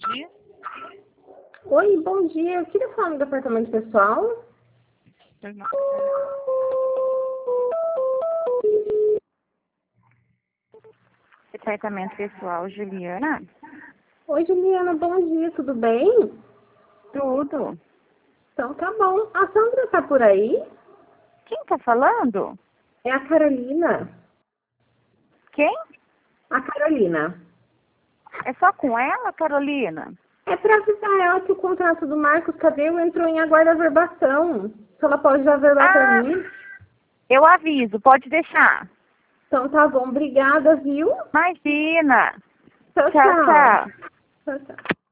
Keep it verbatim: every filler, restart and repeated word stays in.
dia. Oi, bom dia. Eu queria falar no departamento pessoal. Não. Departamento pessoal, Juliana? Oi, Juliana, bom dia, tudo bem? Tudo. Então tá bom. A Sandra tá por aí? Quem tá falando? É a Carolina. Quem? A Carolina. É só com ela, Carolina? É pra avisar ela que o contrato do Marcos Tadeu entrou em aguarda-averbação. Se ela pode já averbar pra Ah, mim. eu aviso, pode deixar. Então tá bom, obrigada, viu? Imagina. Tchau, Tchau, tchau. tchau. Tchau, tchau.